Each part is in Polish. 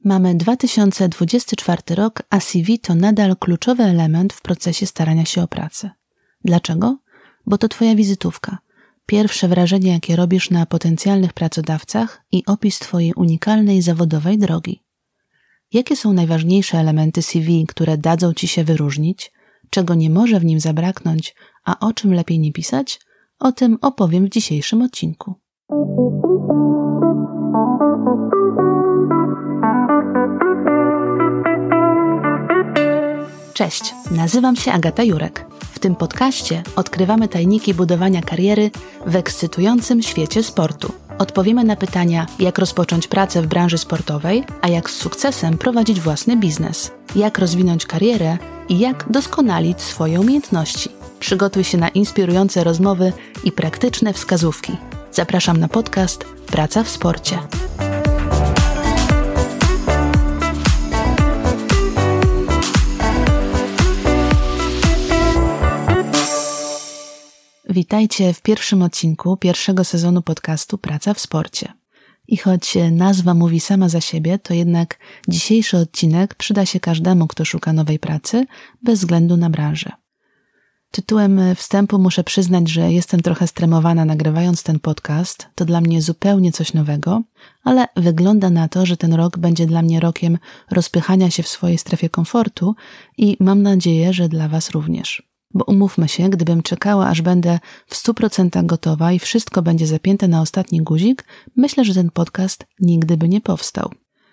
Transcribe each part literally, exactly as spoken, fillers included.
Mamy dwa tysiące dwudziesty czwarty rok, a C V to nadal kluczowy element w procesie starania się o pracę. Dlaczego? Bo to Twoja wizytówka. Pierwsze wrażenie, jakie robisz na potencjalnych pracodawcach i opis Twojej unikalnej zawodowej drogi. Jakie są najważniejsze elementy C V, które dadzą Ci się wyróżnić? Czego nie może w nim zabraknąć, a o czym lepiej nie pisać? O tym opowiem w dzisiejszym odcinku. Cześć, nazywam się Agata Jurek. W tym podcaście odkrywamy tajniki budowania kariery w ekscytującym świecie sportu. Odpowiemy na pytania, jak rozpocząć pracę w branży sportowej, a jak z sukcesem prowadzić własny biznes, jak rozwinąć karierę i jak doskonalić swoje umiejętności. Przygotuj się na inspirujące rozmowy i praktyczne wskazówki. Zapraszam na podcast Praca w sporcie. Witajcie w pierwszym odcinku pierwszego sezonu podcastu Praca w sporcie. I choć nazwa mówi sama za siebie, to jednak dzisiejszy odcinek przyda się każdemu, kto szuka nowej pracy, bez względu na branżę. Tytułem wstępu muszę przyznać, że jestem trochę stremowana nagrywając ten podcast. To dla mnie zupełnie coś nowego, ale wygląda na to, że ten rok będzie dla mnie rokiem rozpychania się w swojej strefie komfortu i mam nadzieję, że dla Was również. Bo umówmy się, gdybym czekała, aż będę w stu procentach gotowa i wszystko będzie zapięte na ostatni guzik, myślę, że ten podcast nigdy by nie powstał.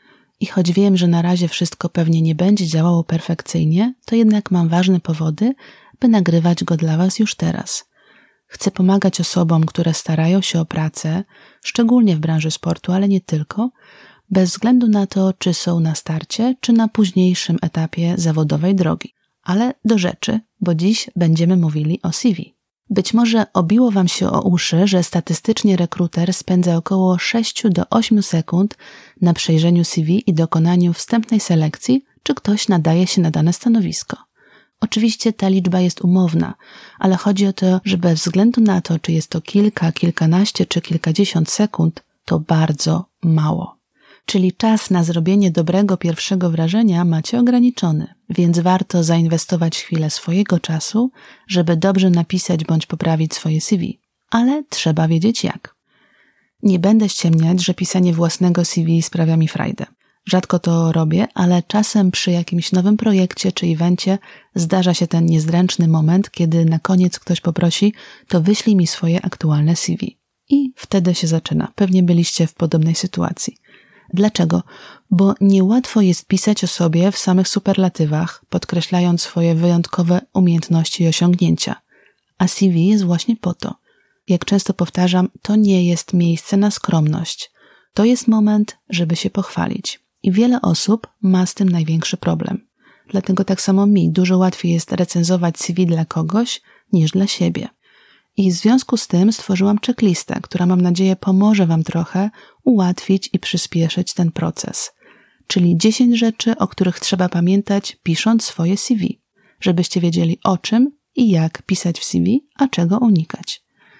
I choć wiem, że na razie wszystko pewnie nie będzie działało perfekcyjnie, to jednak mam ważne powody, by nagrywać go dla Was już teraz. Chcę pomagać osobom, które starają się o pracę, szczególnie w branży sportu, ale nie tylko, bez względu na to, czy są na starcie, czy na późniejszym etapie zawodowej drogi. Ale do rzeczy, bo dziś będziemy mówili o C V. Być może obiło Wam się o uszy, że statystycznie rekruter spędza około sześć do ośmiu sekund na przejrzeniu C V i dokonaniu wstępnej selekcji, czy ktoś nadaje się na dane stanowisko. Oczywiście ta liczba jest umowna, ale chodzi o to, że bez względu na to, czy jest to kilka, kilkanaście czy kilkadziesiąt sekund, to bardzo mało. Czyli czas na zrobienie dobrego pierwszego wrażenia macie ograniczony, więc warto zainwestować chwilę swojego czasu, żeby dobrze napisać bądź poprawić swoje C V. Ale trzeba wiedzieć jak. Nie będę ściemniać, że pisanie własnego C V sprawia mi frajdę. Rzadko to robię, ale czasem przy jakimś nowym projekcie czy evencie zdarza się ten niezręczny moment, kiedy na koniec ktoś poprosi, to wyślij mi swoje aktualne C V. I wtedy się zaczyna. Pewnie byliście w podobnej sytuacji. Dlaczego? Bo niełatwo jest pisać o sobie w samych superlatywach, podkreślając swoje wyjątkowe umiejętności i osiągnięcia. A C V jest właśnie po to. Jak często powtarzam, to nie jest miejsce na skromność. To jest moment, żeby się pochwalić. I wiele osób ma z tym największy problem. Dlatego tak samo mi dużo łatwiej jest recenzować C V dla kogoś niż dla siebie. I w związku z tym stworzyłam checklistę, która mam nadzieję pomoże Wam trochę ułatwić i przyspieszyć ten proces. Czyli dziesięć rzeczy, o których trzeba pamiętać pisząc swoje C V, żebyście wiedzieli o czym i jak pisać w C V, a czego unikać.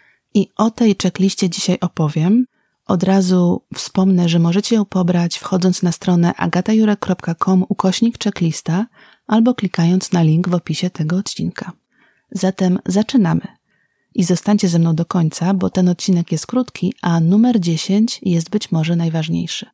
I o tej checkliście dzisiaj opowiem. Od razu wspomnę, że możecie ją pobrać wchodząc na stronę agatajurek kropka com ukośnik checklista albo klikając na link w opisie tego odcinka. Zatem zaczynamy. I zostańcie ze mną do końca, bo ten odcinek jest krótki, a numer dziesięć jest być może najważniejszy.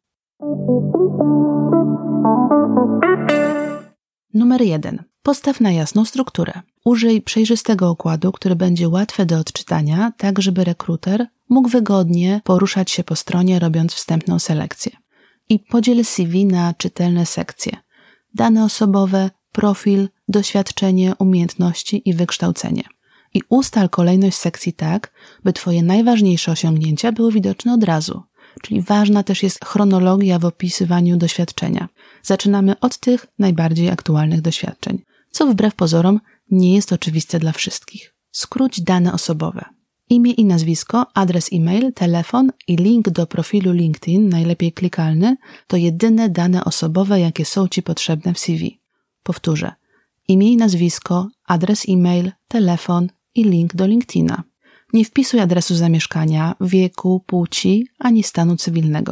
Numer jeden. Postaw na jasną strukturę. Użyj przejrzystego układu, który będzie łatwy do odczytania, tak żeby rekruter mógł wygodnie poruszać się po stronie, robiąc wstępną selekcję. I podziel C V na czytelne sekcje. Dane osobowe, profil, doświadczenie, umiejętności i wykształcenie. I ustal kolejność sekcji tak, by Twoje najważniejsze osiągnięcia były widoczne od razu. Czyli ważna też jest chronologia w opisywaniu doświadczenia. Zaczynamy od tych najbardziej aktualnych doświadczeń, co wbrew pozorom nie jest oczywiste dla wszystkich. Skróć dane osobowe. Imię i nazwisko, adres e-mail, telefon i link do profilu LinkedIn, najlepiej klikalny, to jedyne dane osobowe, jakie są Ci potrzebne w C V. Powtórzę. Imię i nazwisko, adres e-mail, telefon i link do LinkedIna. Nie wpisuj adresu zamieszkania, wieku, płci ani stanu cywilnego.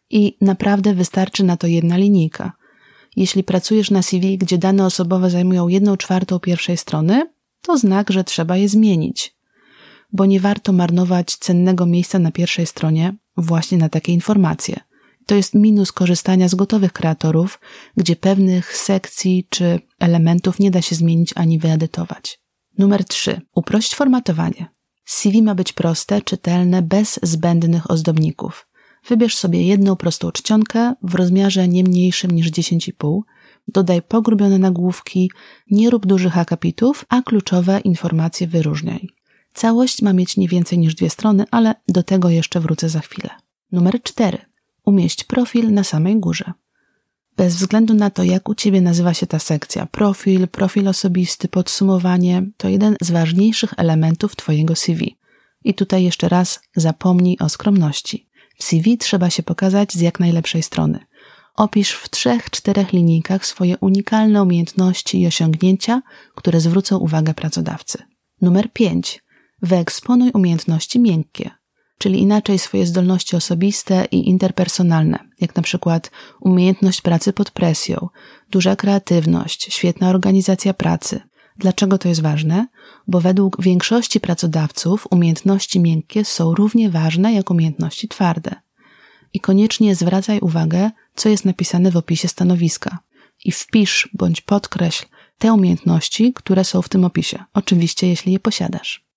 I naprawdę wystarczy na to jedna linijka. Jeśli pracujesz na C V, gdzie dane osobowe zajmują jedną czwartą pierwszej strony, to znak, że trzeba je zmienić. Bo nie warto marnować cennego miejsca na pierwszej stronie właśnie na takie informacje. To jest minus korzystania z gotowych kreatorów, gdzie pewnych sekcji czy elementów nie da się zmienić ani wyedytować. Numer trzy. Uprość formatowanie. C V ma być proste, czytelne, bez zbędnych ozdobników. Wybierz sobie jedną prostą czcionkę w rozmiarze nie mniejszym niż dziesięć i pół. Dodaj pogrubione nagłówki, nie rób dużych akapitów, a kluczowe informacje wyróżniaj. Całość ma mieć nie więcej niż dwie strony, ale do tego jeszcze wrócę za chwilę. Numer cztery. Umieść profil na samej górze. Bez względu na to, jak u Ciebie nazywa się ta sekcja, profil, profil osobisty, podsumowanie, to jeden z ważniejszych elementów Twojego C V. I tutaj jeszcze raz zapomnij o skromności. W C V trzeba się pokazać z jak najlepszej strony. Opisz w trzech, czterech linijkach swoje unikalne umiejętności i osiągnięcia, które zwrócą uwagę pracodawcy. Numer pięć. Wyeksponuj umiejętności miękkie, czyli inaczej swoje zdolności osobiste i interpersonalne, jak na przykład umiejętność pracy pod presją, duża kreatywność, świetna organizacja pracy. Dlaczego to jest ważne? Bo według większości pracodawców umiejętności miękkie są równie ważne jak umiejętności twarde. I koniecznie zwracaj uwagę, co jest napisane w opisie stanowiska i wpisz bądź podkreśl te umiejętności, które są w tym opisie. Oczywiście, jeśli je posiadasz.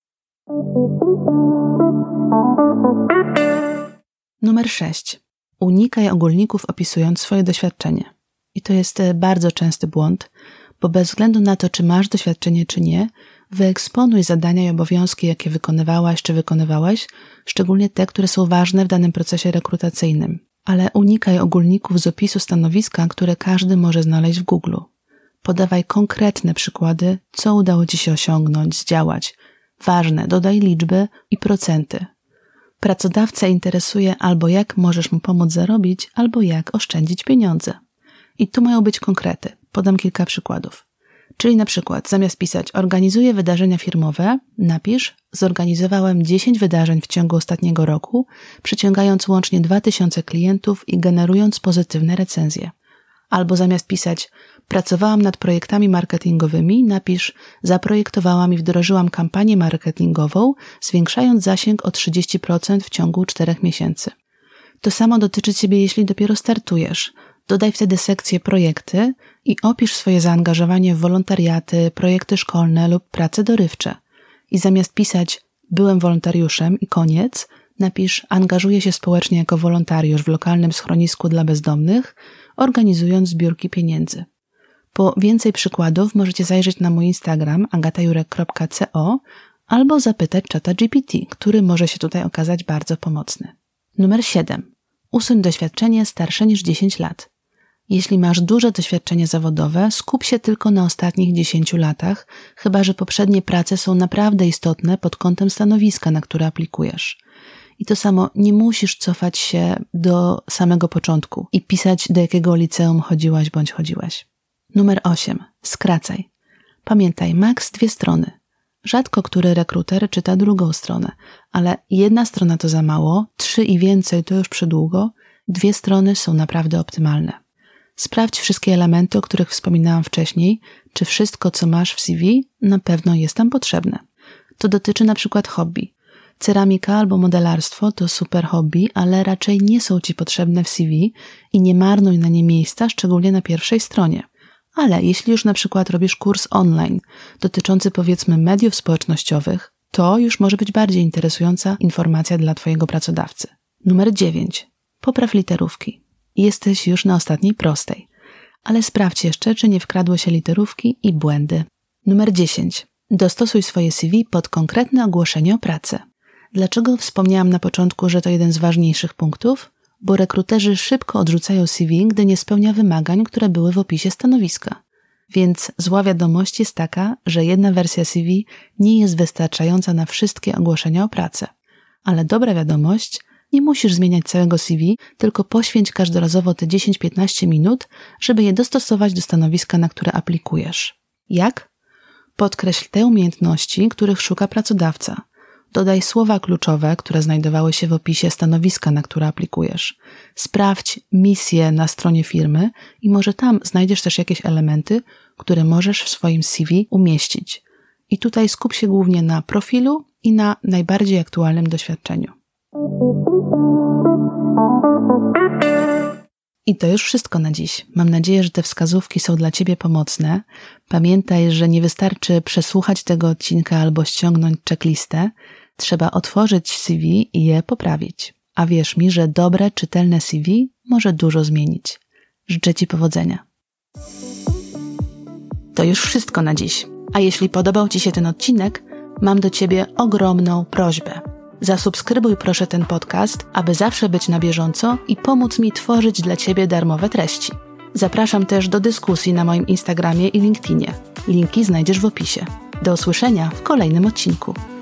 Numer sześć. Unikaj ogólników opisując swoje doświadczenie. I to jest bardzo częsty błąd, bo bez względu na to, czy masz doświadczenie, czy nie, wyeksponuj zadania i obowiązki, jakie wykonywałaś czy wykonywałeś, szczególnie te, które są ważne w danym procesie rekrutacyjnym. Ale unikaj ogólników z opisu stanowiska, które każdy może znaleźć w Google. Podawaj konkretne przykłady, co udało Ci się osiągnąć, zdziałać. Ważne, dodaj liczby i procenty. Pracodawcę interesuje albo jak możesz mu pomóc zarobić, albo jak oszczędzić pieniądze. I tu mają być konkrety. Podam kilka przykładów. Czyli na przykład zamiast pisać organizuję wydarzenia firmowe, napisz zorganizowałem dziesięć wydarzeń w ciągu ostatniego roku, przyciągając łącznie dwa tysiące klientów i generując pozytywne recenzje. Albo zamiast pisać pracowałam nad projektami marketingowymi, napisz zaprojektowałam i wdrożyłam kampanię marketingową, zwiększając zasięg o trzydzieści procent w ciągu czterech miesięcy. To samo dotyczy Ciebie, jeśli dopiero startujesz. Dodaj wtedy sekcję projekty i opisz swoje zaangażowanie w wolontariaty, projekty szkolne lub prace dorywcze. I zamiast pisać byłem wolontariuszem i koniec, napisz angażuję się społecznie jako wolontariusz w lokalnym schronisku dla bezdomnych, organizując zbiórki pieniędzy. Po więcej przykładów możecie zajrzeć na mój Instagram agatajurek kropka co albo zapytać czata G P T, który może się tutaj okazać bardzo pomocny. Numer siedem. Usuń doświadczenie starsze niż dziesięć lat. Jeśli masz duże doświadczenie zawodowe, skup się tylko na ostatnich dziesięciu latach, chyba że poprzednie prace są naprawdę istotne pod kątem stanowiska, na które aplikujesz. I to samo, nie musisz cofać się do samego początku i pisać, do jakiego liceum chodziłaś bądź chodziłaś. Numer osiem. Skracaj. Pamiętaj, maks dwie strony. Rzadko który rekruter czyta drugą stronę, ale jedna strona to za mało, trzy i więcej to już przydługo, dwie strony są naprawdę optymalne. Sprawdź wszystkie elementy, o których wspominałam wcześniej, czy wszystko, co masz w C V, na pewno jest tam potrzebne. To dotyczy na przykład hobby. Ceramika albo modelarstwo to super hobby, ale raczej nie są Ci potrzebne w C V i nie marnuj na nie miejsca, szczególnie na pierwszej stronie. Ale jeśli już na przykład robisz kurs online dotyczący powiedzmy mediów społecznościowych, to już może być bardziej interesująca informacja dla Twojego pracodawcy. Numer dziewięć. Popraw literówki. Jesteś już na ostatniej prostej, ale sprawdź jeszcze, czy nie wkradły się literówki i błędy. Numer dziesięć. Dostosuj swoje C V pod konkretne ogłoszenie o pracę. Dlaczego wspomniałam na początku, że to jeden z ważniejszych punktów? Bo rekruterzy szybko odrzucają C V, gdy nie spełnia wymagań, które były w opisie stanowiska. Więc zła wiadomość jest taka, że jedna wersja C V nie jest wystarczająca na wszystkie ogłoszenia o pracę. Ale dobra wiadomość, nie musisz zmieniać całego C V, tylko poświęć każdorazowo te dziesięć do piętnastu minut, żeby je dostosować do stanowiska, na które aplikujesz. Jak? Podkreśl te umiejętności, których szuka pracodawca. Dodaj słowa kluczowe, które znajdowały się w opisie stanowiska, na które aplikujesz. Sprawdź misję na stronie firmy i może tam znajdziesz też jakieś elementy, które możesz w swoim C V umieścić. I tutaj skup się głównie na profilu i na najbardziej aktualnym doświadczeniu. I to już wszystko na dziś. Mam nadzieję, że te wskazówki są dla Ciebie pomocne. Pamiętaj, że nie wystarczy przesłuchać tego odcinka albo ściągnąć checklistę. Trzeba otworzyć C V i je poprawić. A wierz mi, że dobre, czytelne C V może dużo zmienić. Życzę Ci powodzenia. To już wszystko na dziś. A jeśli podobał Ci się ten odcinek, mam do Ciebie ogromną prośbę. Zasubskrybuj proszę ten podcast, aby zawsze być na bieżąco i pomóc mi tworzyć dla Ciebie darmowe treści. Zapraszam też do dyskusji na moim Instagramie i LinkedInie. Linki znajdziesz w opisie. Do usłyszenia w kolejnym odcinku.